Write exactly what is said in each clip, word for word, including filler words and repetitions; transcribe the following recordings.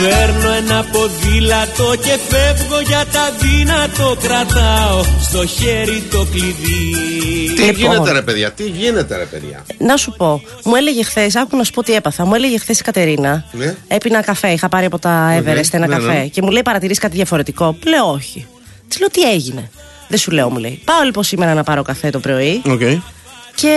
Παίρνω ένα ποδήλατο και φεύγω για τα δύνατο. Κρατάω στο χέρι το κλειδί. Τι λοιπόν γίνεται ρε παιδιά, τι γίνεται ρε παιδιά. Να σου πω, μου έλεγε χθες, άκου να σου πω τι έπαθα. Μου έλεγε χθες η Κατερίνα, ναι. Έπινα καφέ, είχα πάρει από τα Everest okay. ένα ναι, καφέ ναι. Και μου λέει παρατηρείς κάτι διαφορετικό. Λέω όχι. Της λέω τι έγινε. Δεν σου λέω, μου λέει. Πάω λοιπόν σήμερα να πάρω καφέ το πρωί okay. Και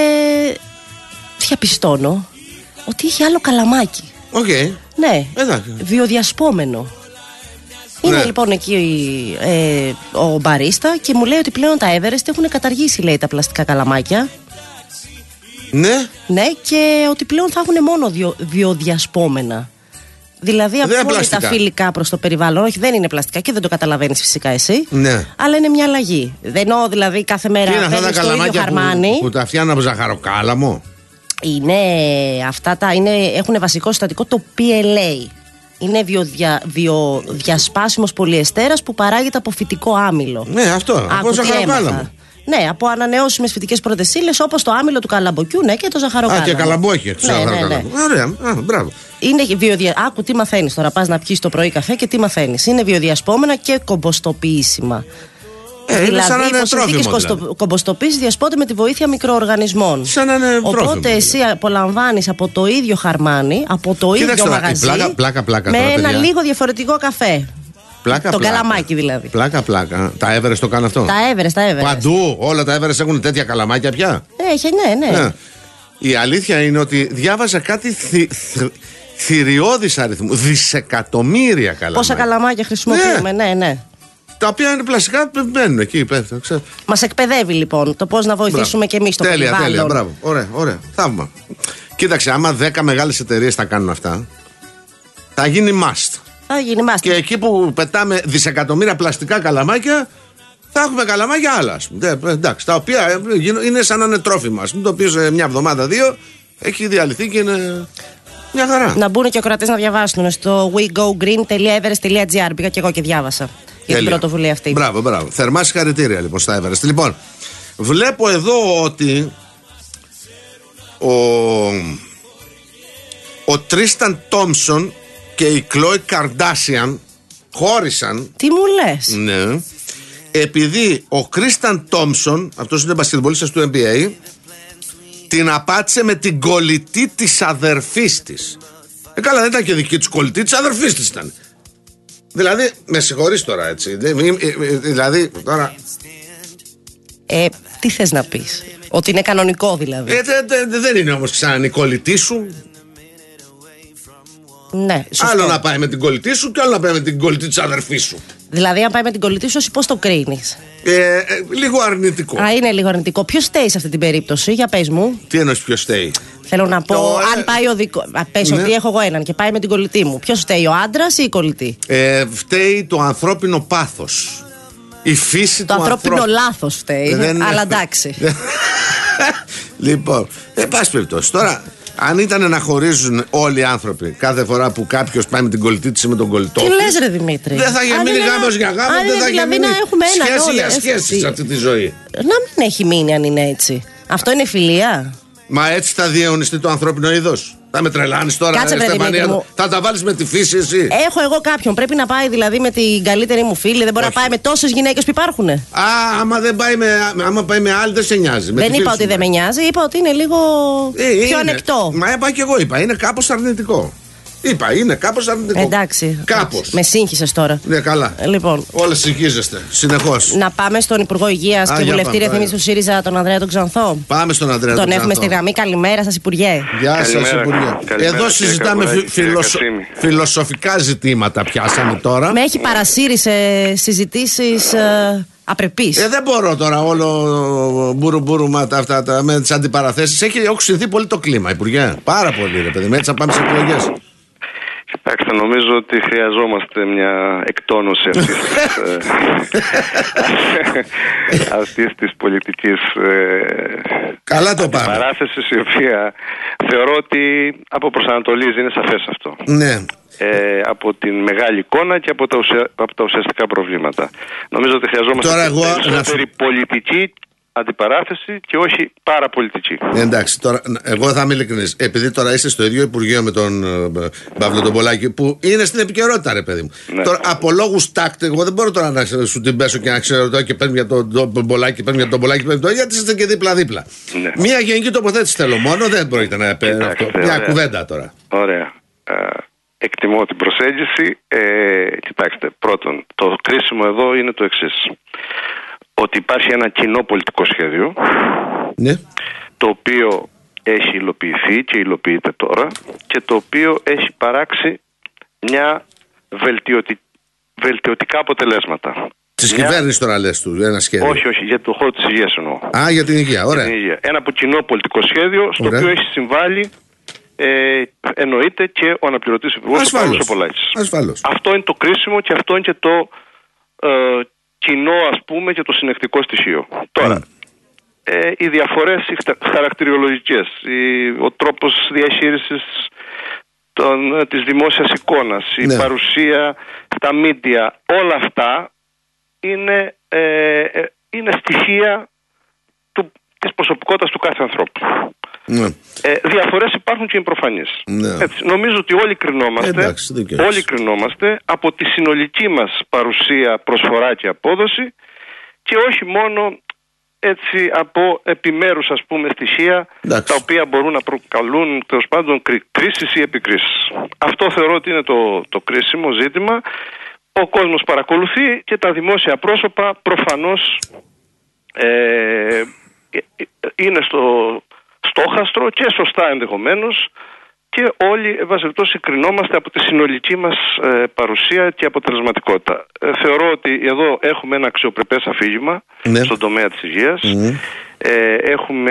διαπιστώνω ότι είχε άλλο καλαμάκι. Okay. Ναι, εντάξει. Βιοδιασπόμενο. Είναι ναι. λοιπόν εκεί ε, ο μπαρίστα και μου λέει ότι πλέον τα Everest έχουν καταργήσει, λέει, τα πλαστικά καλαμάκια. Ναι. Ναι, και ότι πλέον θα έχουν μόνο διο, βιοδιασπόμενα. Δηλαδή απόλυτα φιλικά προς το περιβάλλον. Όχι, δεν είναι πλαστικά και δεν το καταλαβαίνεις φυσικά εσύ. Ναι. Αλλά είναι μια αλλαγή. Δεν εννοώ δηλαδή κάθε μέρα παίρνεις το ίδιο χαρμάνι. Που, που τα φτιάχνουν από ζαχαροκάλαμο. Είναι αυτά τα. Είναι, έχουν βασικό συστατικό το πι ελ έι. Είναι βιοδια, βιοδιασπάσιμος πολυεστέρας που παράγεται από φυτικό άμυλο. Ναι, αυτό. Άκου, από ζαχαροκάλαμο. Ναι, από ανανεώσιμες φυτικές πρώτες ύλες όπως το άμυλο του καλαμποκιού, ναι, και το ζαχαροκάλαμο. Α, και καλαμπόκι, το ναι, ζαχαροκάλαμο. Ναι, ναι. Ωραία, α, μπράβο. Είναι βιοδια... Άκου τι μαθαίνεις τώρα. Πας να πιεις το πρωί καφέ και τι μαθαίνεις. Είναι βιοδιασπόμενα και κομποστοποιήσιμα. Ε, δηλαδή, υπό συνθήκες δηλαδή. Κομποστοποίησης διασπώνται με τη βοήθεια μικροοργανισμών. Σαν να είναι οπότε τρόφιμο, εσύ απολαμβάνεις από το ίδιο χαρμάνι, από το Κοίταξε ίδιο τώρα, μαγαζί, πλάκα, πλάκα, πλάκα, με τώρα, ένα παιδιά. λίγο διαφορετικό καφέ. Πλάκα, το πλάκα. καλαμάκι δηλαδή. Πλάκα, πλάκα. Τα Everest το κάνουν αυτό. Τα Everest, τα Everest. Παντού, όλα τα Everest έχουν τέτοια καλαμάκια πια. Έχει, ναι, ναι. ναι. Η αλήθεια είναι ότι διάβαζα κάτι θη, θ, θηριώδης αριθμού. Δισεκατομμύρια καλαμάκια. Πόσα καλαμάκια χρησιμοποιούμε, ναι, ναι. ναι. Τα οποία είναι πλαστικά, μένουν εκεί. Μας εκπαιδεύει λοιπόν το πώς να βοηθήσουμε και εμείς το τέλεια, περιβάλλον. Τέλεια, μπράβο. Ωραία, ωραία. Θαύμα. Κοίταξε, άμα δέκα μεγάλες εταιρείες τα κάνουν αυτά, θα γίνει must. Θα γίνει must. Και εκεί που πετάμε δισεκατομμύρια πλαστικά καλαμάκια, θα έχουμε καλαμάκια άλλα. Ας πούμε. Εντάξει, τα οποία είναι σαν να είναι τρόφιμα. Ας πούμε, το οποίο σε μια εβδομάδα, δύο, έχει διαλυθεί και είναι μια χαρά. Να μπουν και οι ακροατές να διαβάσουν στο we go green dot everest dot gr. Πήγα και εγώ και διάβασα για την πρωτοβουλία αυτή. Μπράβο, μπράβο. Θερμά συγχαρητήρια λοιπόν στα Everest. Λοιπόν, βλέπω εδώ ότι ο, ο Τρίσταν Τόμψον και η Κλόι Καρντάσιαν χώρισαν. Τι μου λες? Ναι. Επειδή ο Κρίσταν Τόμψον, αυτός είναι μπασκετμπολίστας του N B A, την απάτησε με την κολλητή της αδερφής της. Ε, καλά, δεν ήταν και δική της κολλητή, της αδερφής της ήταν. Δηλαδή, με συγχωρείς τώρα, έτσι. Δηλαδή, τώρα. Ε, τι θες να πεις? Ότι είναι κανονικό δηλαδή? Ε, δε, δε, δεν είναι όμως ξανά η κολλητή σου. Ναι, σωστό. Άλλο να πάει με την κολλητή σου και άλλο να πάει με την κολλητή της αδερφής σου. Δηλαδή, αν πάει με την κολλητή σου, πώς το κρίνεις? Ε, ε, λίγο αρνητικό. Α, είναι λίγο αρνητικό. Ποιος στέει σε αυτή την περίπτωση, για πες μου. Τι εννοείς ποιος στέει? Θέλω να πω, το, αν πάει ο δικό. Πες ναι. ότι έχω εγώ έναν και πάει με την κολλητή μου. Ποιος φταίει, ο άντρας ή η κολλητή? Ε, φταίει το ανθρώπινο πάθος. Η φύση το του ανθρώπου. Το ανθρώπινο λάθος φταίει. Δεν... Αλλά εντάξει. Λοιπόν, εν πάση περιπτώσει, τώρα. Αν ήταν να χωρίζουν όλοι οι άνθρωποι κάθε φορά που κάποιος πάει με την κολλητή της ή με τον κολλητό. Τι λες ρε Δημήτρη? Δεν θα γίνει γάμος για γάμο, δεν θα δηλαδή γίνει σχέση για σχέση σε αυτή τη ζωή. Να μην έχει μείνει αν είναι έτσι. Αυτό είναι φιλία? Μα έτσι θα διαιωνιστεί το ανθρώπινο είδος? Θα με τρελάνεις τώρα? Κάτσε ρε Δημήτρη μου. Θα τα βάλεις με τη φύση εσύ? Έχω εγώ κάποιον. Πρέπει να πάει δηλαδή με την καλύτερη μου φίλη. Δεν μπορεί Όχι. να πάει με τόσες γυναίκες που υπάρχουν. Α, άμα, δεν πάει με, άμα πάει με άλλη δεν σε νοιάζει. Δεν είπα ότι δεν με νοιάζει. Είπα ότι είναι λίγο ε, πιο είναι. ανεκτό. Μα είπα και εγώ είπα. Είναι κάπως αρνητικό. Είπα, είναι κάπως αρνητικό. Εντάξει. Κάπως. Με σύγχυσες τώρα. Ναι, καλά. Λοιπόν. Όλες συγχύζεστε. Συνεχώς. Να πάμε στον Υπουργό Υγείας και βουλευτή ρυθμίσει του ΣΥΡΙΖΑ, τον Ανδρέα τον Ξανθό. Πάμε στον Ανδρέα τον, τον έχουμε στη γραμμή. Καλημέρα σας, Υπουργέ. Γεια σας, Υπουργέ. Εδώ συζητάμε φι, φιλοσο, φιλοσοφικά ζητήματα. Πιάσαμε τώρα. Με έχει παρασύρει σε συζητήσεις. Ε, Απρεπής. Ε, δεν μπορώ τώρα όλο μπούρου μπούρου με, αυτά, τα, με τις αντιπαραθέσεις. Έχει οξυνθεί πολύ το κλίμα, Υπουργέ. Πάρα πολύ, ρε παιδί. Με έτσι θα πάμε σε εκλογές. Κοιτάξτε, νομίζω ότι χρειαζόμαστε μια εκτόνωση αυτής της, αυτής της πολιτικής Καλά το πάμε. παράθεσης, η οποία θεωρώ ότι αποπροσανατολίζει, είναι σαφές αυτό. Ναι. Ε, από την μεγάλη εικόνα και από τα, ουσια, από τα ουσιαστικά προβλήματα. Νομίζω ότι χρειαζόμαστε Τώρα εγώ περισσότερη να... πολιτική αντιπαράθεση και όχι παραπολιτική. Εντάξει, τώρα, εγώ θα είμαι ειλικρινής. Επειδή τώρα είσαι στο ίδιο Υπουργείο με τον ε, Παύλο τον Πολάκη, που είναι στην επικαιρότητα, ρε παιδί μου. Ναι. Τώρα, από λόγους τάκτη, εγώ δεν μπορώ τώρα να σου την πέσω και να ξέρω τώρα και παίρνει για τον, τον Πολάκη, παίρνει για τον Πολάκη, παίρνει τον, γιατί είστε και δίπλα-δίπλα. Ναι. Μία γενική τοποθέτηση θέλω μόνο, δεν πρόκειται να παίρνει αυτό. Μια ωραία. Κουβέντα τώρα. Ωραία. Ε, εκτιμώ την προσέγγιση. Ε, κοιτάξτε, πρώτον, το κρίσιμο εδώ είναι το εξής. Ότι υπάρχει ένα κοινό πολιτικό σχέδιο, ναι, το οποίο έχει υλοποιηθεί και υλοποιείται τώρα και το οποίο έχει παράξει μια βελτιωτι... βελτιωτικά αποτελέσματα. Της μια... κυβέρνησης τώρα λες του, ένα σχέδιο. Όχι, όχι, για το χώρο της υγείας εννοώ. Α, για την υγεία, ωραία. Για την υγεία. Ένα από κοινό πολιτικό σχέδιο, στο ωραία. οποίο έχει συμβάλει ε, εννοείται και ο αναπληρωτής υπουργός ο Παύλος Πολάκης. Ασφαλώς. Αυτό είναι το κρίσιμο και αυτό είναι και το ε, κοινό, ας πούμε, και το συνεκτικό στοιχείο. Τώρα, mm. ε, οι διαφορές οι χαρακτηριολογικές, η, ο τρόπος διαχείρισης των, της δημόσιας εικόνας, η ναι. παρουσία στα μίντια, όλα αυτά είναι, ε, ε, είναι στοιχεία του, της προσωπικότητας του κάθε ανθρώπου. Ναι. Ε, διαφορές υπάρχουν και είναι προφανείς. Ναι. Έτσι, νομίζω ότι όλοι κρινόμαστε, Εντάξει, όλοι κρινόμαστε από τη συνολική μας παρουσία, προσφορά και απόδοση και όχι μόνο έτσι από επιμέρους, ας πούμε, στοιχεία Εντάξει. τα οποία μπορούν να προκαλούν τέλος πάντων κρίσεις ή επικρίσεις. Αυτό θεωρώ ότι είναι το, το κρίσιμο ζήτημα. Ο κόσμος παρακολουθεί και τα δημόσια πρόσωπα προφανώς ε, είναι στο στόχαστρο και σωστά ενδεχομένως και όλοι ευαζευτώς κρινόμαστε από τη συνολική μας ε, παρουσία και αποτελεσματικότητα. Ε, θεωρώ ότι εδώ έχουμε ένα αξιοπρεπές αφήγημα ναι. στον τομέα της υγείας. Mm. Ε, έχουμε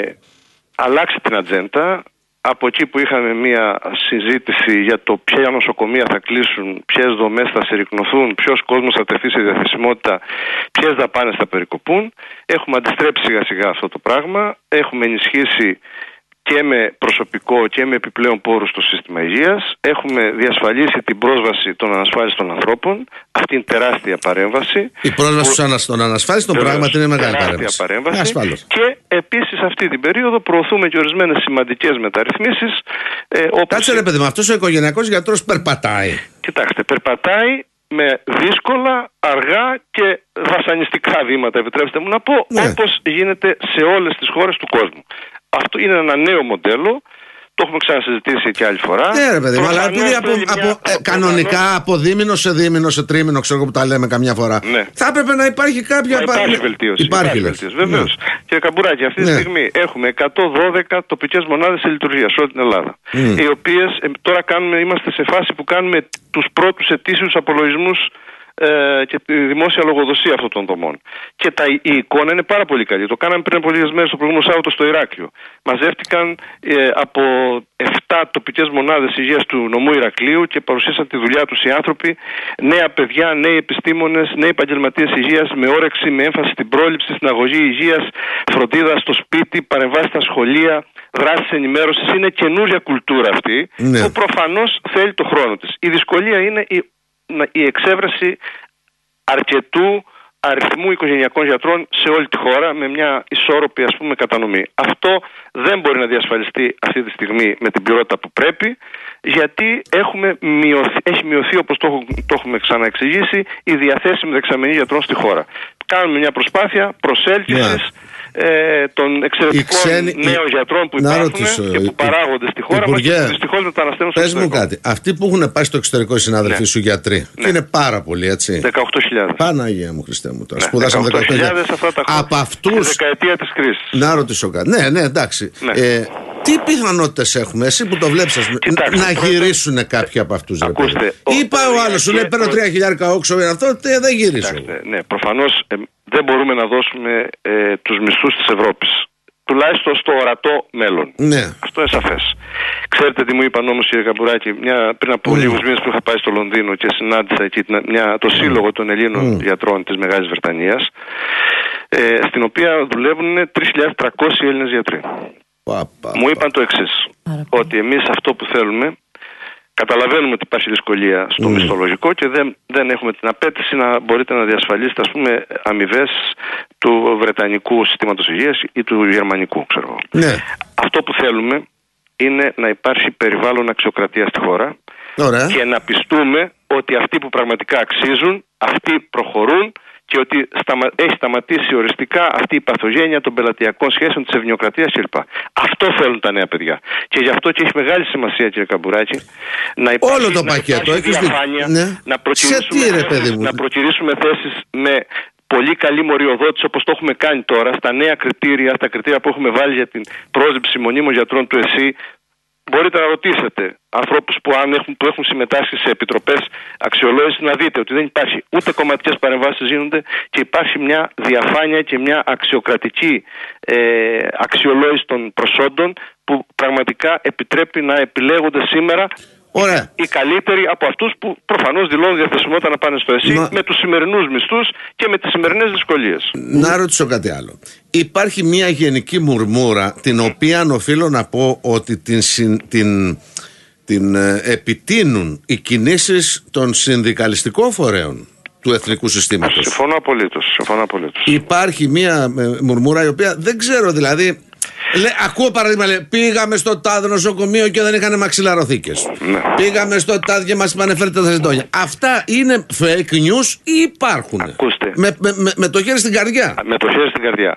αλλάξει την ατζέντα. Από εκεί που είχαμε μια συζήτηση για το ποια νοσοκομεία θα κλείσουν, ποιες δομές θα συρρικνωθούν, ποιος κόσμος θα τεθεί σε διαθεσιμότητα, ποιες δαπάνες θα περικοπούν, έχουμε αντιστρέψει σιγά σιγά αυτό το πράγμα. Έχουμε ενισχύσει και με προσωπικό και με επιπλέον πόρους στο σύστημα υγείας. Έχουμε διασφαλίσει την πρόσβαση των ανασφάλιστων ανθρώπων. Αυτή είναι τεράστια παρέμβαση. Η πρόσβαση που... των ανασφάλιστων πράγματι είναι μεγάλη παρέμβαση. παρέμβαση. Και επίσης αυτή την περίοδο προωθούμε και ορισμένες σημαντικές μεταρρυθμίσεις. Ε, όπως... Κάτσε ρε παιδί μου, αυτός ο οικογενειακός γιατρός περπατάει. Κοιτάξτε, περπατάει με δύσκολα, αργά και βασανιστικά βήματα, επιτρέψτε μου να πω, ναι. όπως γίνεται σε όλες τις χώρες του κόσμου. Αυτό είναι ένα νέο μοντέλο. Το έχουμε ξανασυζητήσει και άλλη φορά. Ναι, ρε παιδί, αλλά επειδή από, από, μια... ε, κανονικά από δίμηνο σε δίμηνο, σε τρίμηνο, ξέρω εγώ που τα λέμε καμιά φορά, ναι. θα έπρεπε να υπάρχει κάποια. Μα υπάρχει βελτίωση. Υπάρχει, υπάρχει βελτίωση. Βεβαίως. Ναι. Κύριε Καμπουράκη, αυτή τη ναι. στιγμή έχουμε εκατόν δώδεκα τοπικές μονάδες σε λειτουργία σε όλη την Ελλάδα. Mm. Οι οποίες ε, τώρα κάνουμε, είμαστε σε φάση που κάνουμε τους πρώτους ετήσιους απολογισμούς Ε, και τη δημόσια λογοδοσία αυτών των δομών. Και τα, η εικόνα είναι πάρα πολύ καλή. Το κάναμε πριν από λίγες μέρες το προηγούμενο Σάββατο στο Ηράκλειο. Μαζεύτηκαν ε, από επτά τοπικές μονάδες υγείας του νομού Ηρακλείου και παρουσίασαν τη δουλειά τους οι άνθρωποι. Νέα παιδιά, νέοι επιστήμονες, νέοι επαγγελματίες υγείας με όρεξη, με έμφαση στην πρόληψη, στην αγωγή υγείας, φροντίδα στο σπίτι, παρεμβάσεις στα σχολεία, δράσεις ενημέρωσης. Είναι καινούρια κουλτούρα αυτή ναι. που προφανώς θέλει το χρόνο της. Η δυσκολία είναι η η εξέβρεση αρκετού αριθμού οικογενειακών γιατρών σε όλη τη χώρα με μια ισόρροπη, ας πούμε, κατανομή. Αυτό δεν μπορεί να διασφαλιστεί αυτή τη στιγμή με την ποιότητα που πρέπει, γιατί έχουμε μειωθεί, έχει μειωθεί, όπως το, το έχουμε ξαναεξηγήσει, η διαθέσιμη δεξαμενή γιατρών στη χώρα. Κάνουμε μια προσπάθεια προσέλκυσης yeah. Ε, των εξαιρετικών ξένοι, νέων γιατρών που υπάρχουν ρωτήσω, και που παράγονται στη χώρα μας και δυστυχώς μεταναστεύουν στο εξωτερικό. Πες μου κάτι, αυτοί που έχουν πάει στο εξωτερικό οι συνάδελφοι ναι. σου γιατροί, ναι. και είναι πάρα πολλοί, έτσι. δεκαοκτώ χιλιάδες. Παναγία μου Χριστέ μου τώρα. Ναι, σπουδάσαμε δεκαοκτώ χιλιάδες αυτά τα από αυτούς. Στη δεκαετία της κρίσης. Να ρωτήσω κάτι. Ναι, ναι, εντάξει. Ναι. Ε, τι πιθανότητες έχουμε, εσύ που το βλέπεις, Κοιτάξτε, να πρώτα... γυρίσουν κάποιοι από αυτούς. Ακούστε. Είπα ο άλλος, σου λέει παίρνω τρία χιλιάρικα όξο, αυτό δεν γυρίσω. Ναι, προφανώς δεν μπορούμε να δώσουμε ε, τους μισθούς της Ευρώπης. Τουλάχιστον στο ορατό μέλλον. Ναι. Αυτό είναι σαφές. Ξέρετε τι μου είπαν όμως, κύριε Καμπουράκη, μια, πριν από mm. λίγους μήνες που είχα πάει στο Λονδίνο και συνάντησα εκεί μια, το σύλλογο των Ελλήνων mm. γιατρών της Μεγάλης Βρετανίας, ε, στην οποία δουλεύουν τρεις χιλιάδες τριακόσιοι Έλληνες γιατροί. Πα, πα, μου είπαν το εξής, ότι εμείς αυτό που θέλουμε Καταλαβαίνουμε ότι υπάρχει δυσκολία στο mm. μισθολογικό και δεν, δεν έχουμε την απέτηση να μπορείτε να διασφαλίσετε, ας πούμε, αμοιβές του βρετανικού συστήματος υγείας ή του γερμανικού, ξέρω. Ναι. Αυτό που θέλουμε είναι να υπάρχει περιβάλλον αξιοκρατίας στη χώρα. Ωραία. Και να πιστούμε ότι αυτοί που πραγματικά αξίζουν, αυτοί προχωρούν και ότι σταμα... έχει σταματήσει οριστικά αυτή η παθογένεια των πελατειακών σχέσεων, της ευνοιοκρατίας κλπ. Αυτό θέλουν τα νέα παιδιά. Και γι' αυτό και έχει μεγάλη σημασία, κύριε Καμπουράκη, να υπάρχει, όλο το πακέτο, να διαφάνεια, ναι. να προκυρήσουμε, θέσεις, να προκυρήσουμε θέσεις με πολύ καλή μοριοδότηση, όπως το έχουμε κάνει τώρα, στα νέα κριτήρια, στα κριτήρια που έχουμε βάλει για την πρόσληψη μονίμων γιατρών του ΕΣΥ. Μπορείτε να ρωτήσετε ανθρώπους που, αν έχουν, που έχουν συμμετάσχει σε επιτροπές αξιολόγησης να δείτε ότι δεν υπάρχει ούτε κομματικές παρεμβάσεις γίνονται και υπάρχει μια διαφάνεια και μια αξιοκρατική ε, αξιολόγηση των προσόντων που πραγματικά επιτρέπει να επιλέγονται σήμερα Ωραία. οι καλύτεροι από αυτούς που προφανώς δηλώνουν διαθεσιμότητα να πάνε στο ΕΣΥ. Μα... με τους σημερινούς μισθούς και με τις σημερινές δυσκολίες. Να ρωτήσω κάτι άλλο. Υπάρχει μια γενική μουρμούρα την οποία οφείλω να πω ότι την, συν, την, την ε, επιτείνουν οι κινήσεις των συνδικαλιστικών φορέων του εθνικού συστήματος. Συμφωνώ απολύτως, συμφωνώ απολύτως. Υπάρχει μια ε, μουρμούρα η οποία δεν ξέρω δηλαδή. Λέ, ακούω παράδειγμα, λέει, πήγαμε στο τάδε νοσοκομείο και δεν είχαν μαξιλαροθήκες. Ναι. Πήγαμε στο τάδε και μας είπαν φέρετε τα ζετόνια. Αυτά είναι fake news ή υπάρχουν? Ακούστε. Με, με, με, με το χέρι στην καρδιά. Με το χέρι στην καρδιά.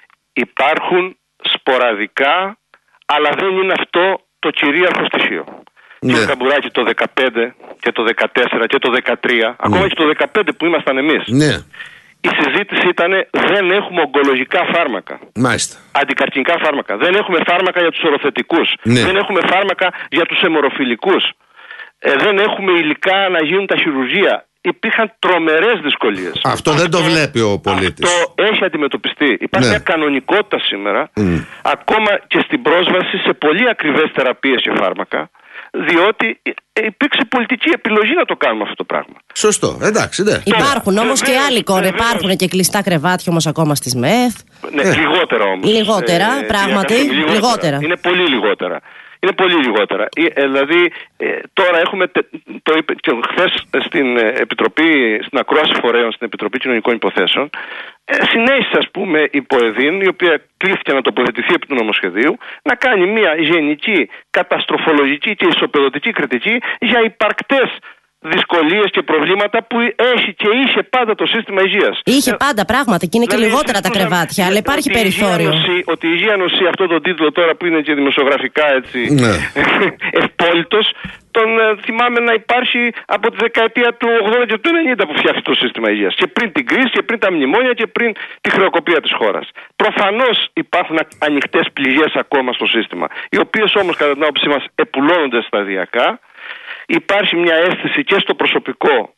Υπάρχουν σποραδικά, αλλά δεν είναι αυτό το κυρίαρχο στοιχείο. Ναι. Κύριε Καμπουράκη, το δεκαπέντε και το δεκατέσσερα και το δεκατρία, ναι. ακόμα και το δεκαπέντε που ήμασταν εμείς. Ναι. Η συζήτηση ήταν δεν έχουμε ογκολογικά φάρμακα. Μάλιστα. Αντικαρκινικά φάρμακα. Δεν έχουμε φάρμακα για τους οροθετικούς. Ναι. Δεν έχουμε φάρμακα για τους αιμορροφιλικούς. Ε, δεν έχουμε υλικά να γίνουν τα χειρουργεία. Υπήρχαν τρομερές δυσκολίες. Αυτό, αυτό δεν το βλέπει ο πολίτης. Αυτό έχει αντιμετωπιστεί. Υπάρχει ναι. μια κανονικότητα σήμερα, mm. ακόμα και στην πρόσβαση σε πολύ ακριβές θεραπείες και φάρμακα. Διότι υπήρξε πολιτική επιλογή να το κάνουμε αυτό το πράγμα. Σωστό, εντάξει, ναι. Υπάρχουν όμως και άλλοι κόρε. Υπάρχουν και κλειστά κρεβάτια όμως ακόμα στις ΜΕΘ. Ναι, ε. λιγότερα όμως. Λιγότερα, ε, πράγματι. Λιγότερα. λιγότερα. Είναι πολύ λιγότερα. Είναι πολύ λιγότερα. Ε, δηλαδή, ε, τώρα έχουμε, το είπε και χθες στην Επιτροπή, στην Ακρόαση Φορέων, στην Επιτροπή Κοινωνικών Υποθέσεων, ε, συνέχισε, ας πούμε, η ΠΟΕΔΗΝ, η οποία κλήθηκε να τοποθετηθεί επί του νομοσχεδίου, να κάνει μια γενική, καταστροφολογική και ισοπεδωτική κριτική για υπαρκτές δυσκολίες και προβλήματα που έχει και είχε πάντα το σύστημα υγείας. Είχε πάντα πράγματι και είναι δηλαδή, και λιγότερα τα κρεβάτια, αλλά υπάρχει περιθώριο. Νοσή, ότι η υγεία νοσεί, αυτό το τίτλο τώρα που είναι και δημοσιογραφικά έτσι ναι. ευπόλυτος, τον θυμάμαι να υπάρχει από τη δεκαετία του ογδόντα και του ενενήντα που φτιάχτηκε το σύστημα υγείας. Και πριν την κρίση και πριν τα μνημόνια και πριν τη χρεοκοπία της χώρας. Προφανώς υπάρχουν ανοιχτές πληγές ακόμα στο σύστημα, οι οποίες όμως κατά την άποψή μας επουλώνονται σταδιακά. Υπάρχει μια αίσθηση και στο προσωπικό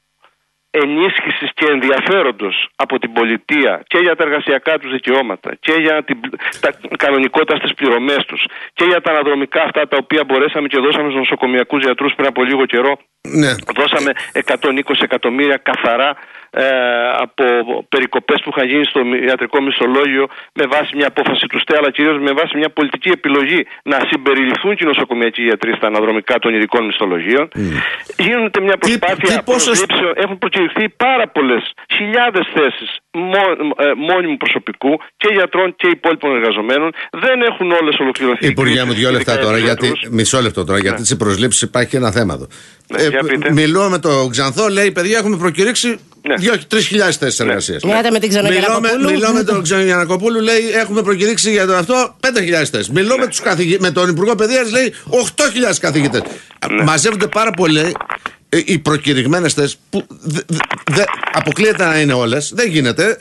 ενίσχυσης και ενδιαφέροντος από την πολιτεία και για τα εργασιακά τους δικαιώματα και για την τα κανονικότητα στις πληρωμές τους και για τα αναδρομικά αυτά τα οποία μπορέσαμε και δώσαμε στους νοσοκομιακούς γιατρούς πριν από λίγο καιρό. Ναι. Δώσαμε εκατόν είκοσι εκατομμύρια καθαρά ε, από περικοπές που είχαν γίνει στο ιατρικό μισθολόγιο με βάση μια απόφαση του ΣΤΕ, αλλά κυρίως με βάση μια πολιτική επιλογή να συμπεριληφθούν και οι νοσοκομιακοί γιατροί στα αναδρομικά των ειδικών μισθολογίων. Mm. Γίνεται μια προσπάθεια προσλήψεων. Έχουν προκηρυχθεί πάρα πολλές χιλιάδες θέσεις μό, ε, μόνιμου προσωπικού και γιατρών και υπόλοιπων εργαζομένων. Δεν έχουν όλες ολοκληρωθεί. Υπουργέ μου, δύο λεπτά τώρα, γιατί, μισό λεπτό τώρα, ναι. γιατί στις προσλήψεις υπάρχει και ένα θέμα εδώ. Ναι, ε, μιλώ με τον Ξανθό, λέει: παιδιά, έχουμε προκηρύξει ναι. τρεις χιλιάδες θέσεις εργασίας. Ναι. Ναι. με την Ξενογιανακοπούλου. Μιλώ με τον Ξενογιανακοπούλου, λέει: έχουμε προκηρύξει για το αυτό πέντε χιλιάδες θέσεις. Μιλώ ναι. με, τους καθηγη... με τον Υπουργό Παιδείας, λέει: οκτώ χιλιάδες καθηγητές. Ναι. Μαζεύονται πάρα πολλοί. Οι προκηρυγμένες θέσεις που δε, δε, αποκλείεται να είναι όλες, δεν γίνεται.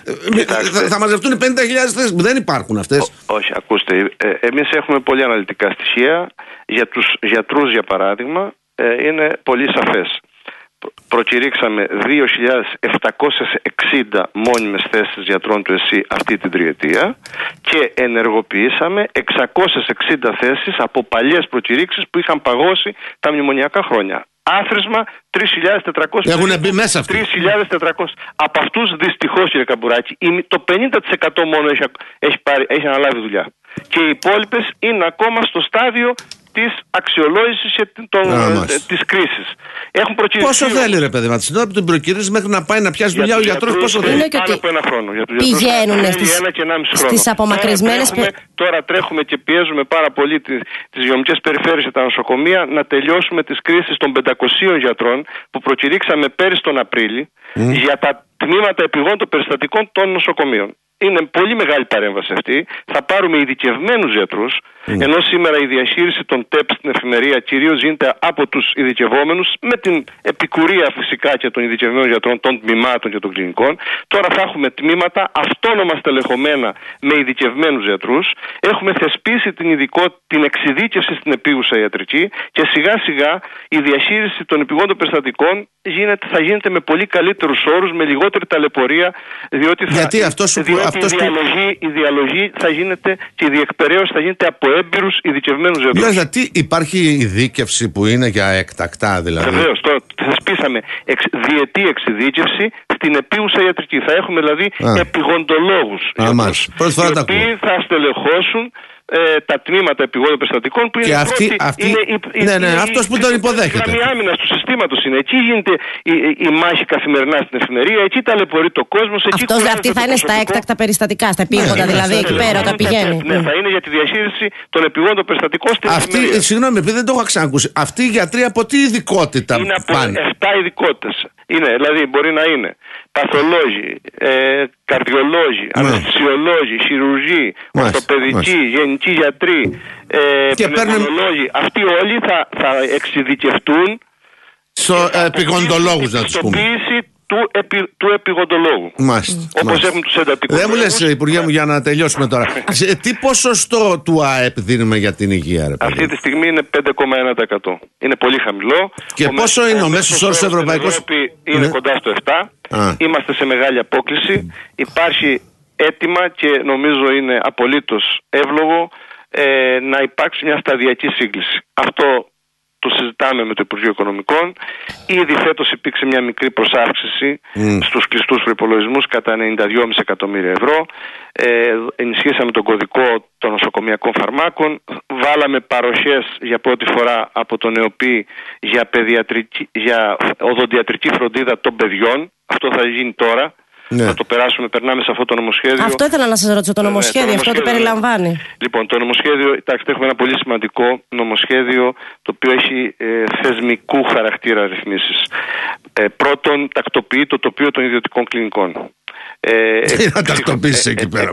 Θα, θα μαζευτούν πενήντα χιλιάδες θέσεις που δεν υπάρχουν αυτές. Ό, όχι, ακούστε, ε, εμείς έχουμε πολύ αναλυτικά στοιχεία. Για τους γιατρούς, για παράδειγμα, ε, είναι πολύ σαφές. Προκηρύξαμε δύο χιλιάδες επτακόσιες εξήντα μόνιμες θέσεις γιατρών του ΕΣΥ αυτή την τριετία και ενεργοποιήσαμε εξακόσιες εξήντα θέσεις από παλιές προκηρύξεις που είχαν παγώσει τα μνημονιακά χρόνια. Άθροισμα τρεις χιλιάδες τετρακόσιες. Έχουν μπει μέσα αυτοί. τρεις χιλιάδες τετρακόσιες. Από αυτούς δυστυχώς, κύριε Καμπουράκη, το πενήντα τοις εκατό μόνο έχει, έχει, πάρει, έχει αναλάβει δουλειά. Και οι υπόλοιπες είναι ακόμα στο στάδιο της αξιολόγησης της κρίσης. Έχουν πόσο θέλει, ρε παιδί, μα την ώρα που την προκυρήσει μέχρι να πάει να πιάσει δουλειά ο γιατρός, πόσο θέλει? Είναι πάνω από ένα χρόνο. Για τους πηγαίνουν στις, στις απομακρυσμένες. Τώρα, τώρα τρέχουμε και πιέζουμε πάρα πολύ τις, τις γεωμικές περιφέρειες και τα νοσοκομεία να τελειώσουμε τις κρίσεις των πεντακοσίων γιατρών που προκηρύξαμε πέρυσι τον Απρίλη mm. για τα τμήματα επιγόντων περιστατικών των νοσοκομείων. Είναι πολύ μεγάλη παρέμβαση αυτή. Θα πάρουμε ειδικευμένους γιατρούς, mm. ενώ σήμερα η διαχείριση των ΤΕΠ στην εφημερία κυρίως γίνεται από τους ειδικευόμενους, με την επικουρία φυσικά και των ειδικευμένων γιατρών, των τμήματων και των κλινικών. Τώρα θα έχουμε τμήματα αυτόνομα στελεχωμένα με ειδικευμένους γιατρούς. Έχουμε θεσπίσει την, ειδικό, την εξειδίκευση στην επίγουσα ιατρική και σιγά σιγά η διαχείριση των επιγόντων περιστατικών γίνεται, θα γίνεται με πολύ καλύτερους όρους, με λιγότερη ταλαιπωρία, διότι θα, Γιατί αυτός που, διότι αυτός η, διαλογή, που... η διαλογή θα γίνεται και η διεκπαιρέωση θα γίνεται από έμπειρους ειδικευμένους γιατρούς. Δηλαδή, τι υπάρχει ειδίκευση που είναι για εκτακτά, δηλαδή? Βεβαίως, τώρα θεσπίσαμε εξ, διετή εξειδίκευση στην επίγουσα ιατρική. Θα έχουμε δηλαδή Α. επιγοντολόγους, γιατρούς, οι οποίοι θα στελεχώσουν Ε, τα τμήματα επιγόντων περιστατικών που είναι, αυτή, πρώτη, αυτή, είναι η, ναι, ναι, η, αυτός η, που τον υποδέχεται. Η γραμμή άμυνας του συστήματος είναι. Εκεί γίνεται η, η, η μάχη καθημερινά στην εφημερία, εκεί ταλαιπωρεί το κόσμος. Αυτός αυτή θα είναι στα έκτακτα περιστατικά, στα επίγοντα, ναι, δηλαδή εκεί πέρα όταν πηγαίνει. Ναι, θα είναι για τη διαχείριση των επιγόντων περιστατικών στην αυτή, εφημερία. Συγγνώμη, επειδή δεν το έχω ξανακούσει. Αυτοί οι γιατροί από τι ειδικότητα είναι πάνε? Από επτά ειδικότητες. Είναι, δηλαδή μπορεί να είναι παθολόγοι, ε, καρδιολόγοι, ναι. αναισθησιολόγοι, χειρουργοί, ορθοπαιδικοί, γενικοί γιατροί, ε, πνευμονολόγοι. Αυτοί όλοι θα, θα εξειδικευτούν στο επιγοντολόγους, να τους πούμε. Του, επι, του επιγοντολόγου. Μάλιστα. Όπως έχουν τους εντατικούς. Δεν μου λες, Υπουργέ μου, για να τελειώσουμε τώρα. Σε τι ποσοστό του ΑΕΠ δίνουμε για την υγεία, ρε παιδί? Αυτή τη στιγμή είναι πέντε κόμμα ένα τοις εκατό. Είναι πολύ χαμηλό. Και ο πόσο μέσος, είναι ο μέσος όρος ευρωπαϊκός? Είναι ναι. κοντά στο επτά. Α. Είμαστε σε μεγάλη απόκληση. Υπάρχει έτοιμα και νομίζω είναι απολύτως εύλογο ε, να υπάρξει μια σταδιακή σύγκληση. Αυτό το συζητάμε με το Υπουργείο Οικονομικών. Ήδη φέτος υπήρξε μια μικρή προσάυξηση mm. στους κλειστούς προϋπολογισμούς κατά ενενήντα δύο κόμμα πέντε εκατομμύρια ευρώ. Ε, ενισχύσαμε τον κωδικό των νοσοκομιακών φαρμάκων. Βάλαμε παροχές για πρώτη φορά από τον ΕΟΠΗ για, για οδοντιατρική φροντίδα των παιδιών. Αυτό θα γίνει τώρα. Ναι. Θα το περάσουμε, περνάμε σε αυτό το νομοσχέδιο. Αυτό ήθελα να σας ρωτήσω, το νομοσχέδιο, ναι, το αυτό τι περιλαμβάνει? Λοιπόν, το νομοσχέδιο, κοιτάξτε, έχουμε ένα πολύ σημαντικό νομοσχέδιο το οποίο έχει ε, θεσμικού χαρακτήρα ρυθμίσεις. Ε, πρώτον, τακτοποιεί το τοπίο των ιδιωτικών κλινικών. Ε, Τι να τακτοποιήσει εκεί πέρα?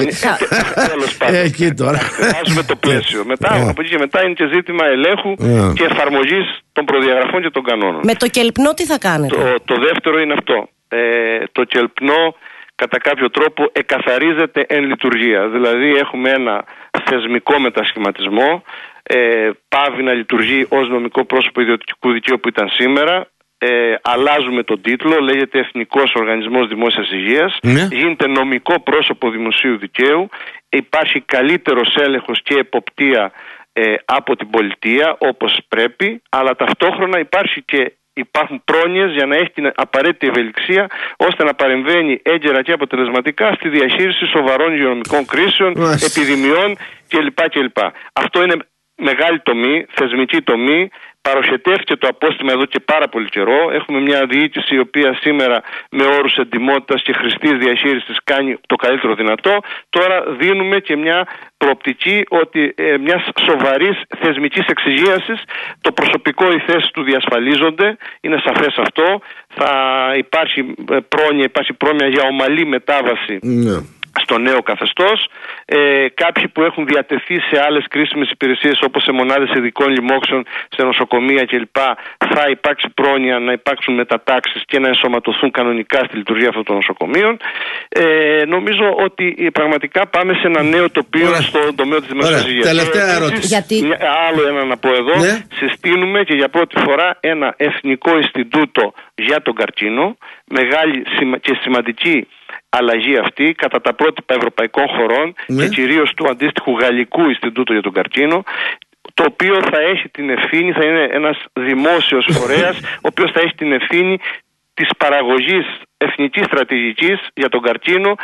Εκεί τώρα. Βάζουμε το πλαίσιο. Μετά, από εκεί και μετά είναι και ζήτημα ελέγχου και εφαρμογής των προδιαγραφών και των κανόνων. Με το κελπνό τι θα κάνετε? Το, το δεύτερο είναι αυτό. Ε, το κελπνό κατά κάποιο τρόπο εκαθαρίζεται εν λειτουργία. Δηλαδή έχουμε ένα θεσμικό μετασχηματισμό, ε, πάβει να λειτουργεί ως νομικό πρόσωπο ιδιωτικού δικαίου που ήταν σήμερα. Ε, αλλάζουμε τον τίτλο, λέγεται Εθνικός Οργανισμός Δημόσιας Υγείας, ναι. γίνεται νομικό πρόσωπο δημοσίου δικαίου, υπάρχει καλύτερος έλεγχος και εποπτεία ε, από την πολιτεία όπως πρέπει, αλλά ταυτόχρονα υπάρχει και υπάρχουν πρόνοιες για να έχει την απαραίτητη ευελιξία ώστε να παρεμβαίνει έγκαιρα και αποτελεσματικά στη διαχείριση σοβαρών υγειονομικών κρίσεων, Μάλιστα. επιδημιών κλπ. κλπ. Αυτό είναι μεγάλη τομή, θεσμική τομή. Παροχετεύτηκε το απόστημα εδώ και πάρα πολύ καιρό. Έχουμε μια διοίκηση η οποία σήμερα με όρους εντιμότητας και χρηστής διαχείρισης κάνει το καλύτερο δυνατό. Τώρα δίνουμε και μια προοπτική ότι ε, μιας σοβαρής θεσμικής εξυγίασης, το προσωπικό, οι θέσεις του διασφαλίζονται, είναι σαφές αυτό. Θα υπάρχει πρόνοια, υπάρχει πρόνοια για ομαλή μετάβαση. Ναι. Στο νέο καθεστώς. Ε, κάποιοι που έχουν διατεθεί σε άλλες κρίσιμες υπηρεσίες όπως σε μονάδες ειδικών λοιμόξεων, σε νοσοκομεία κλπ. Θα υπάρξει πρόνοια να υπάρξουν μετατάξεις και να ενσωματωθούν κανονικά στη λειτουργία αυτών των νοσοκομείων. Ε, νομίζω ότι πραγματικά πάμε σε ένα νέο τοπίο Ωραία. στον τομέα της δημόσιας υγείας. Τελευταία ερώτηση. Γιατί... Άλλο ένα να πω εδώ. Ναι. Συστήνουμε και για πρώτη φορά ένα εθνικό Ινστιτούτο για τον καρκίνο. Μεγάλη και σημαντική αλλαγή αυτή κατά τα πρότυπα ευρωπαϊκών χωρών ναι. και κυρίως του αντίστοιχου Γαλλικού Ινστιτούτου για τον καρκίνο, το οποίο θα έχει την ευθύνη, θα είναι ένας δημόσιος φορέας ο οποίος θα έχει την ευθύνη της παραγωγής εθνικής στρατηγικής για τον καρκίνο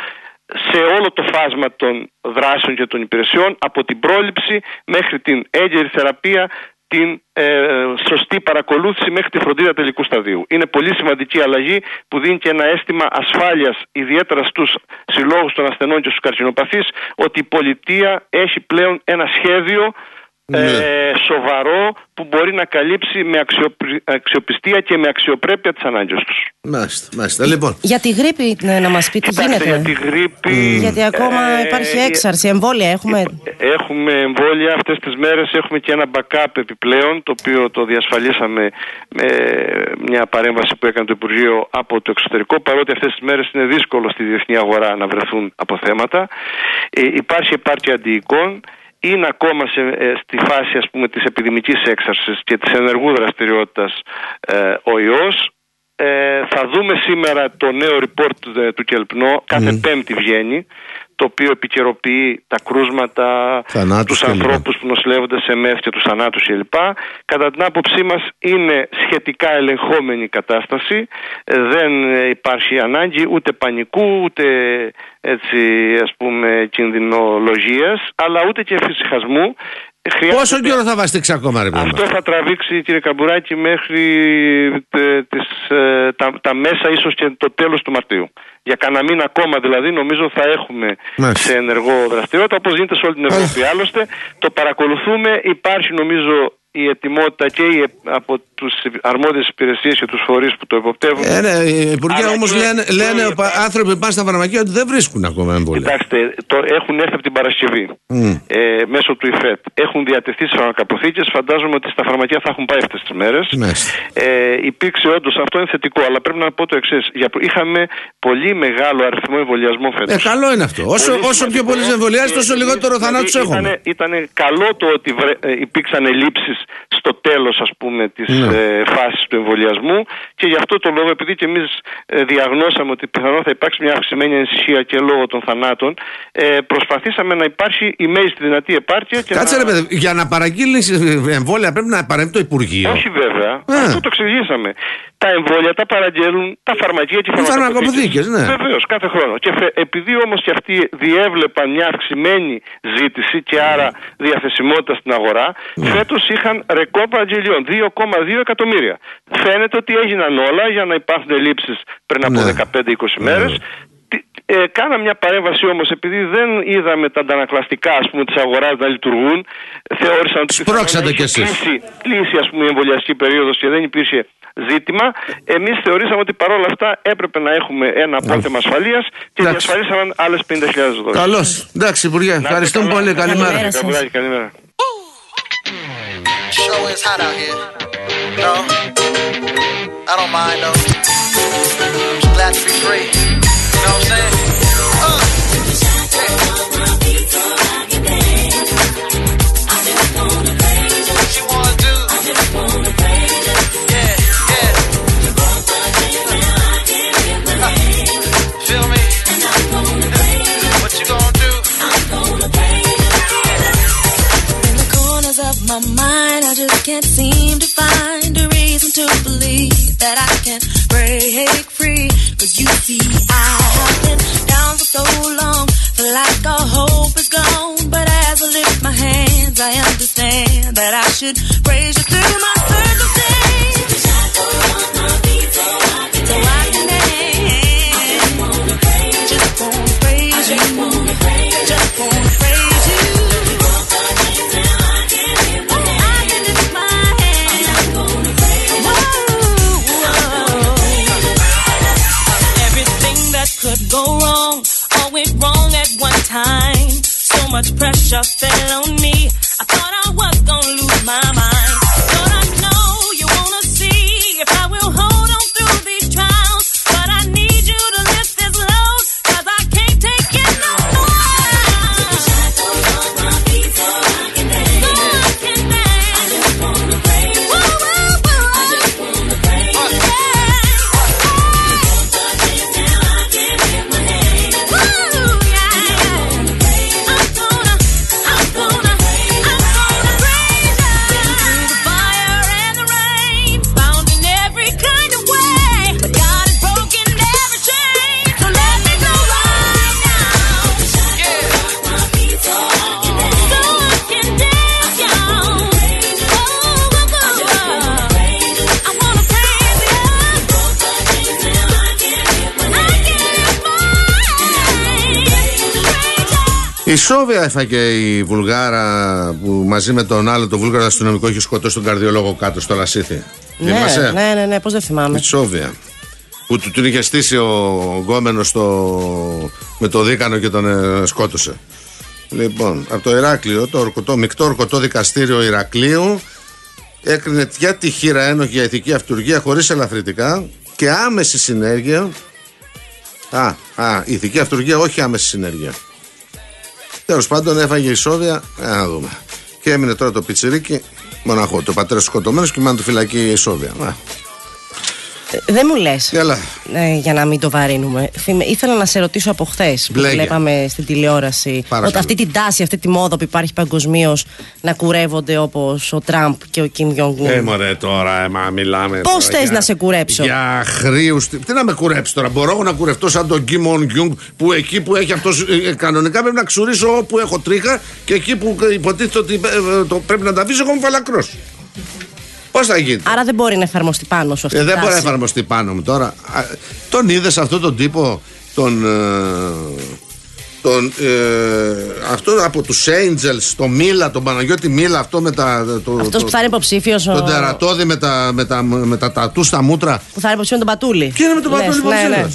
σε όλο το φάσμα των δράσεων και των υπηρεσιών, από την πρόληψη μέχρι την έγκαιρη θεραπεία, την ε, σωστή παρακολούθηση μέχρι τη φροντίδα τελικού σταδίου. Είναι πολύ σημαντική αλλαγή που δίνει και ένα αίσθημα ασφάλειας, ιδιαίτερα στους συλλόγους των ασθενών και στους καρκινοπαθείς, ότι η πολιτεία έχει πλέον ένα σχέδιο ναι. ε, σοβαρό που μπορεί να καλύψει με αξιοπι... αξιοπιστία και με αξιοπρέπεια τις ανάγκες τους. Μάλιστα, μάλιστα. Λοιπόν. Για τη γρίπη, ναι, να μας πει τι γίνεται. Για τη γρίπη, mm. Γιατί ακόμα ε, υπάρχει έξαρση, εμβόλια έχουμε. Έχουμε εμβόλια αυτές τις μέρες, έχουμε και ένα backup επιπλέον, το οποίο το διασφαλίσαμε με μια παρέμβαση που έκανε το Υπουργείο από το εξωτερικό, παρότι αυτές τις μέρες είναι δύσκολο στη διεθνή αγορά να βρεθούν αποθέματα. Ε, υπάρχει επάρκεια αντιοικών. Είναι ακόμα σε, ε, στη φάση, ας πούμε, της επιδημικής έξαρσης και της ενεργού δραστηριότητας ε, ο ιός. Ε, θα δούμε σήμερα το νέο report ε, του Κελπνό, κάθε mm. Πέμπτη βγαίνει, το οποίο επικαιροποιεί τα κρούσματα, θανάτους τους ανθρώπους που νοσηλεύονται σε μεθ και τους θανάτους κλπ. Κατά την άποψή μας είναι σχετικά ελεγχόμενη η κατάσταση, ε, δεν υπάρχει ανάγκη ούτε πανικού, ούτε έτσι, ας πούμε, κινδυνολογίας, αλλά ούτε και εφησυχασμού. Χρειάζεται... Πόσο καιρό θα βαστίξει ακόμα, ρε παιδί? Αυτό θα τραβήξει, κύριε Καμπουράκη, μέχρι τε, τις, ε, τα, τα μέσα, ίσως και το τέλος του Μαρτίου. Για κανένα μήνα ακόμα δηλαδή, νομίζω θα έχουμε Μάλιστα. σε ενεργό δραστηριότητα, όπως γίνεται σε όλη την Ευρώπη. Άλλωστε, το παρακολουθούμε, υπάρχει νομίζω η ετοιμότητα και η, από τους αρμόδιες υπηρεσίες και τους φορείς που το υποπτεύουν. Ε, ναι, οι υπουργοί όμως λένε, λένε οι άνθρωποι που πάνε στα φαρμακεία ότι δεν βρίσκουν ακόμα εμβόλια. Κοιτάξτε, το έχουν έρθει από την Παρασκευή mm. ε, μέσω του ΙΦΕΤ. Έχουν διατεθεί στις φαρμακαποθήκες. Φαντάζομαι ότι στα φαρμακεία θα έχουν πάει αυτές τις μέρες. Ε, υπήρξε όντως, αυτό είναι θετικό, αλλά πρέπει να πω το εξής. Είχαμε πολύ μεγάλο αριθμό εμβολιασμών φέτος. Ε, καλό είναι αυτό. Όσο, όσο πιο πολλοί εμβολιάζει, τόσο λιγότερο θανάτους έχουμε. Ήταν καλό το ότι βρε, ε, υπήρξαν ελλείψεις στο τέλος, ας πούμε, της ναι. ε, φάσης του εμβολιασμού, και γι' αυτό το λόγο, επειδή και εμείς ε, διαγνώσαμε ότι πιθανόν θα υπάρξει μια αυξημένη ανησυχία και λόγω των θανάτων, ε, προσπαθήσαμε να υπάρχει η μέγιστη δυνατή επάρκεια. Και Κάτσε να... ρε παιδί, για να παραγγείλεις εμβόλια πρέπει να παρέμβει το Υπουργείο. Όχι βέβαια, Α. αυτό το εξηγήσαμε. Τα εμβόλια τα παραγγέλνουν τα φαρμακεία και οι φαρμακοποθήκες. Ναι. Βεβαίως, κάθε χρόνο. Και φε, επειδή όμως και αυτοί διέβλεπαν μια αυξημένη ζήτηση και άρα διαθεσιμότητα στην αγορά, mm. φέτος είχαν ρεκόρ παραγγελιών, δύο κόμμα δύο εκατομμύρια. Φαίνεται ότι έγιναν όλα για να υπάρχουν ελλείψεις πριν από ναι. δεκαπέντε είκοσι ναι. μέρες. Ε, κάνα μια παρέμβαση όμως, επειδή δεν είδαμε τα αντανακλαστικά, ας πούμε, της αγοράς να λειτουργούν, θεώρησαν ότι σπρώξατε κι εσείς. Κλείσει, ας πούμε, η εμβολιαστική περίοδος και δεν υπήρχε ζήτημα. Εμείς θεωρήσαμε ότι παρόλα αυτά έπρεπε να έχουμε ένα απόθεμα ασφαλείας και διασφαλίσαμε άλλες πενήντα χιλιάδες δόσεις. Καλώς. Εντάξει, Υπουργέ. Ευχαριστούμε πολύ. Καλημέρα. Καλημέρα. Show is hot out here. No, I don't mind though. Just glad to be free. You know what I'm saying? Uh. What you wanna do? Yeah, yeah. Uh. Feel me? What you gonna do? In the corners of my mind, I just can't seem to find a reason to believe that I can break free. Cause you see, I have been down for so long, feel like all hope is gone. But as I lift my hands, I understand that I should praise you through my circumstance. So I can dance, just wanna praise you, just wanna praise you. Could go wrong, all went wrong at one time. So much pressure fell on me, I thought I was gonna lose my mind. But I know you wanna see if I will hold on through these trials. But I need you to lift this load, cause I can't take it no more. So I can dance, so I can dance. I just wanna praise you. Woo, woo, woo. I just wanna praise you. Yeah. I'm gonna, I'm gonna, I'm gonna praise you. Η Σόβια έφαγε η Βουλγάρα που μαζί με τον άλλο, τον Βούλγαρο αστυνομικό, είχε σκοτώσει τον καρδιολόγο κάτω στο Λασίθι. Ναι, ναι, ναι, ναι, ναι, πώς δεν θυμάμαι. Η Σόβια. Που του την είχε στήσει ο γκόμενος στο... με το δίκανο και τον ε, σκότωσε. Λοιπόν, από το Ηράκλειο, το ορκωτό, μεικτό ορκωτό δικαστήριο Ηρακλείου έκρινε για τη χείρα ένοχη για ηθική αυτουργία χωρίς ελαφρυτικά και άμεση συνέργεια. Α, α, ηθική αυτουργία, όχι άμεση συνέργεια. Τέλος πάντων, έφαγε η Σόβια. Να δούμε. Και έμεινε τώρα το πιτσιρίκι μοναχό. Το πατέρα του σκοτωμένο και μάλλον του φυλακή η Σόβια. Α. Δεν μου λες, ε, για να μην το βαρύνουμε. Ήθελα να σε ρωτήσω από χθες που βλέπαμε στην τηλεόραση ότι αυτή την τάση, αυτή τη μόδα που υπάρχει παγκοσμίως να κουρεύονται όπως ο Τραμπ και ο Κιμ Γιονγκ-ουν. Ε, μωρέ τώρα, μα μιλάμε. Πώς θες για, να σε κουρέψω? Για χρήους. Τι να με κουρέψει τώρα? Μπορώ να κουρευτώ σαν τον Κιμ Γιονγκ που εκεί που έχει αυτός ε, κανονικά πρέπει να ξουρίσω όπου έχω τρίχα και εκεί που υποτίθεται ότι ε, το πρέπει να τα αφήσω εγώ μου φαλακρός. Πώς θα γίνει? Άρα δεν μπορεί να εφαρμοστεί πάνω σου αυτή ε, η Δεν τάση. μπορεί να εφαρμοστεί πάνω μου τώρα. Α, τον είδες αυτόν τον τύπο, τον, ε, τον ε, αυτό από τους Angels, τον Μίλα, τον Παναγιώτη Μίλα, αυτό με τα. Το, αυτός το, που θα είναι υποψήφιος. Τον ο... τερατώδη με τα, με, τα, με τα τατού στα μούτρα. Που θα είναι υποψήφιος με τον Πατούλη. Και είναι με τον Λες, Πατούλη ναι, ναι.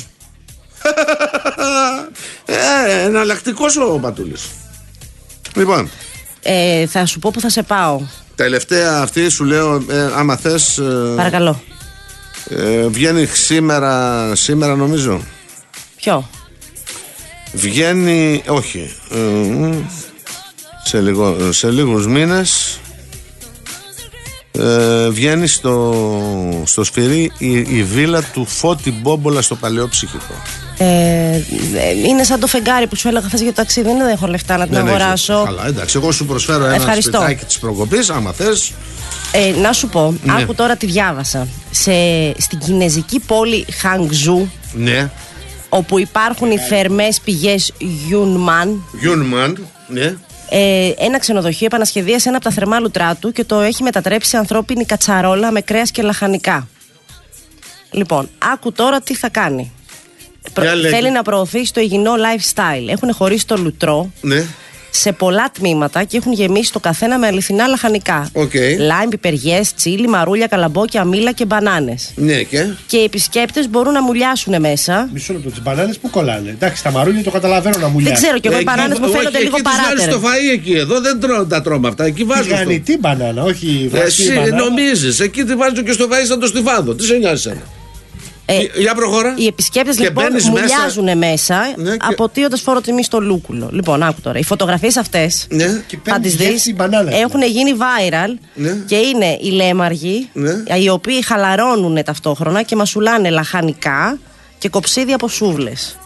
ε, εναλλακτικός ο Πατούλης. Λοιπόν. Ε, θα σου πω που θα σε πάω. Τελευταία αυτή σου λέω, ε, άμα θες. Ε, Παρακαλώ. Ε, βγαίνει σήμερα, σήμερα νομίζω. Ποιο? Βγαίνει, όχι, ε, σε, λίγο, σε λίγους μήνες ε, βγαίνει στο, στο Σφυρί η, η βίλα του Φώτη Μπόμπολα στο Παλαιό Ψυχικό. Ε, είναι σαν το φεγγάρι που σου έλεγα χθες για το ταξίδι. Δεν έχω λεφτά να την δεν αγοράσω. Έχεις. Καλά, εντάξει, εγώ σου προσφέρω ένα Ευχαριστώ. σπιτάκι της προκοπής, άμα θες. Ε, να σου πω, ναι. άκου τώρα τι διάβασα. Σε, στην κινεζική πόλη Χανγκζού, ναι. όπου υπάρχουν οι θερμές πηγές Γιουνμάν, Γιουνμάν, ναι. ε, ένα ξενοδοχείο επανασχεδίασε ένα από τα θερμά λουτρά του και το έχει μετατρέψει σε ανθρώπινη κατσαρόλα με κρέας και λαχανικά. Λοιπόν, άκου τώρα τι θα κάνει. Προ... Θέλει να προωθήσει το υγιεινό lifestyle. Έχουν χωρίσει το λουτρό, ναι, σε πολλά τμήματα και έχουν γεμίσει το καθένα με αληθινά λαχανικά. Okay. Λάιμ, πιπεριές, τσίλι, μαρούλια, καλαμπόκια, μήλα και μπανάνες. Ναι, και. Και οι επισκέπτες μπορούν να μουλιάσουν μέσα. Μισό λεπτό, τις μπανάνες που κολλάνε. Εντάξει, τα μαρούλια το καταλαβαίνω να μουλιάσουν. Δεν ξέρω κι εγώ, οι μπανάνες μου φαίνονται λίγο παράτερες. Εκεί το φαΐ εκεί, εδώ δεν τρώω, τα τρώμε αυτά. Εκεί βάζω. Τηγανιτή μπανάνα, όχι βραστή Εσύ μπανάνα. νομίζεις, εκεί τη βάζω και στο φαΐ σαν το στιφάδο. Τι σε νοιάζει εσένα? Ε, Για προχώρα. Οι επισκέπτες λοιπόν μουλιάζουν μέσα, μέσα ναι, αποτείοντας φόρο τιμή στο λούκουλο. Λοιπόν, άκου τώρα. Οι φωτογραφίες αυτές, ναι, θα τις δεις, έχουν γίνει viral, ναι, και είναι οι λέμαργοι, ναι, οι οποίοι χαλαρώνουν ταυτόχρονα και μασουλάνε λαχανικά και κοψίδι από σούβλες.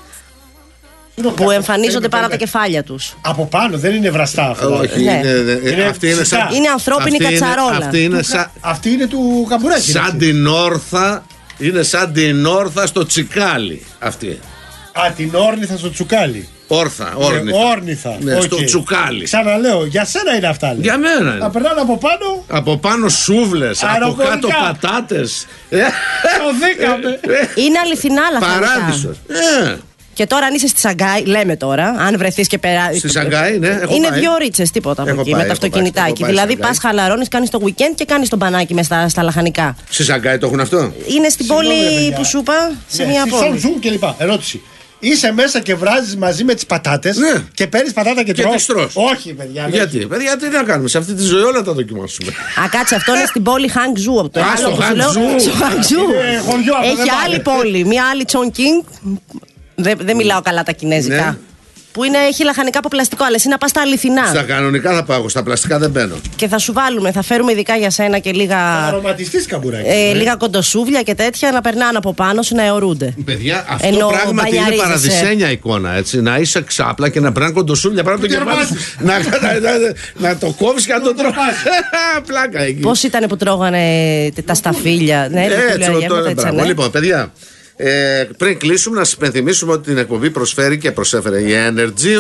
Που εμφανίζονται πάρα τα κεφάλια τους. Από πάνω δεν είναι βραστά αυτά. Όχι, ναι, είναι, είναι, αυτή είναι, σαν, είναι ανθρώπινη αυτή κατσαρόλα. Είναι, αυτή, είναι σαν, αυτή είναι του καμπουράκι. Σαν την όρθα. Είναι σαν την όρθα στο τσικάλι αυτή. Α, την όρνηθα στο τσουκάλι. Όρθα, όρνηθα. Ναι, όρνηθα. Ναι, okay. στο τσουκάλι. Ξαναλέω, για σένα είναι αυτά. Λέει. Για μένα. Να περνάνε από πάνω. Από πάνω σούβλες, από κάτω πατάτες. Το δίκαμε. Είναι αληθινά λαχανικά. Παράδεισος. Ε. Και τώρα αν είσαι στη Σαγκάη, λέμε τώρα, αν βρεθείς και περάσει. Στη Σαγκάη, ναι, έχω είναι πάει. δύο ρίτσες, τίποτα από έχω εκεί, πάει, με το αυτοκινητάκι. Δηλαδή πας, χαλαρώνεις, κάνεις το weekend και κάνεις το μπανάκι μες στα, στα λαχανικά. Στη Σαγκάη το έχουν αυτό? Είναι στην πόλη που σου είπα, σε ναι, μια πόλη. Σονζού και λοιπά. Ερώτηση. Είσαι μέσα και βράζεις μαζί με τις πατάτες, ναι, και παίρνεις πατάτα και, και τρως. τρως. Όχι, παιδιά. Γιατί, όχι. παιδιά, τι να κάνουμε, σε αυτή τη ζωή όλα τα δοκιμάσουμε. Α, κάτσε, αυτό είναι στην πόλη Χανγκζού. Από το Α, άλλο στο Χανγκζού. Έχει άλλη πόλη, μια άλλη Τσονκίνγκ. Δεν, δεν μιλάω καλά τα κινέζικα. Ναι. Που είναι, έχει λαχανικά από πλαστικό, αλλά εσύ να πας στα αληθινά. Στα κανονικά θα πάω, στα πλαστικά δεν μπαίνω. Και θα σου βάλουμε, θα φέρουμε ειδικά για σένα και λίγα. Αρωματιστής καμπουράκι. Ε, ναι. Λίγα κοντοσούβλια και τέτοια να περνάνε από πάνω σου να αιωρούνται. Παιδιά, αυτό ενώ πράγματι είναι παραδεισένια εικόνα. Έτσι, να είσαι ξάπλα και να περνάνε κοντοσούβλια πάνω από το κεφάλι σου. να, να, να, να το κόβεις και να το τρώεις. Πλάκα εκεί. Πώς ήταν που τρώγανε τα σταφύλια. Ναι, έτσι, λοιπόν, παιδιά. Ε, πριν κλείσουμε, να σας υπενθυμίσουμε ότι την εκπομπή προσφέρει και προσέφερε η Energy,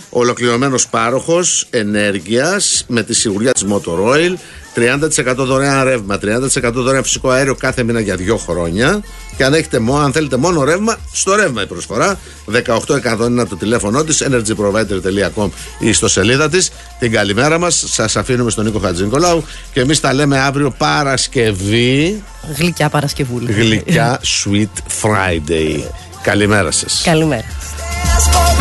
Ολοκληρωμένος πάροχος ενέργειας με τη σιγουριά της Motor Oil. τριάντα τοις εκατό δωρεάν ρεύμα, τριάντα τοις εκατό δωρεάν φυσικό αέριο κάθε μήνα για δύο χρόνια. Και αν, έχετε, αν θέλετε μόνο ρεύμα, στο ρεύμα η προσφορά. δεκαοκτώ εκατό είναι το τηλέφωνο της, energy provider τελεία com η ιστοσελίδα της. Την καλημέρα μας, σας αφήνουμε στον Νίκο Χατζηνικολάου και εμείς τα λέμε αύριο Παρασκευή. Γλυκιά Παρασκευούλη. Γλυκιά Sweet Friday. Καλημέρα σας. Καλημέρα.